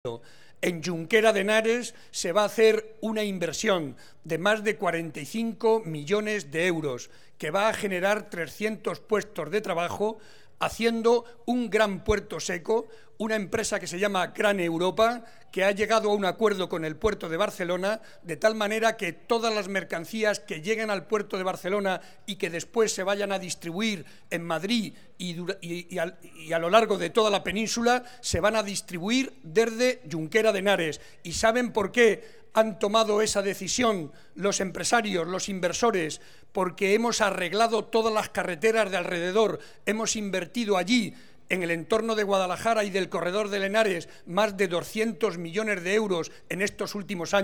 En Junquera de Henares se va a hacer una inversión de más de 45 millones de euros que va a generar 300 puestos de trabajo, haciendo un gran puerto seco, una empresa que se llama Gran Europa, que ha llegado a un acuerdo con el puerto de Barcelona, de tal manera que todas las mercancías que lleguen al puerto de Barcelona y que después se vayan a distribuir en Madrid y a lo largo de toda la península, se van a distribuir desde Junquera de Henares. ¿Y saben por qué han tomado esa decisión los empresarios, los inversores? Porque hemos arreglado todas las carreteras de alrededor, hemos invertido allí, en el entorno de Guadalajara y del corredor del Henares, más de 200 millones de euros en estos últimos años.